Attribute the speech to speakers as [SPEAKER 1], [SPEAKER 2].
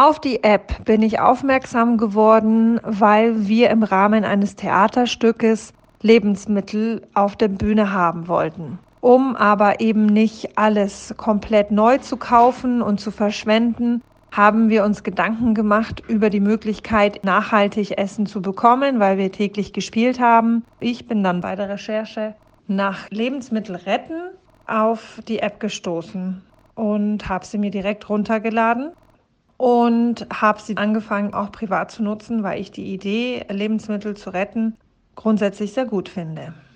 [SPEAKER 1] Auf die App bin ich aufmerksam geworden, weil wir im Rahmen eines Theaterstückes Lebensmittel auf der Bühne haben wollten. Um aber eben nicht alles komplett neu zu kaufen und zu verschwenden, haben wir uns Gedanken gemacht über die Möglichkeit, nachhaltig Essen zu bekommen, weil wir täglich gespielt haben. Ich bin dann bei der Recherche nach Lebensmittel retten auf die App gestoßen und habe sie mir direkt runtergeladen und habe sie angefangen, auch privat zu nutzen, weil ich die Idee, Lebensmittel zu retten, grundsätzlich sehr gut finde.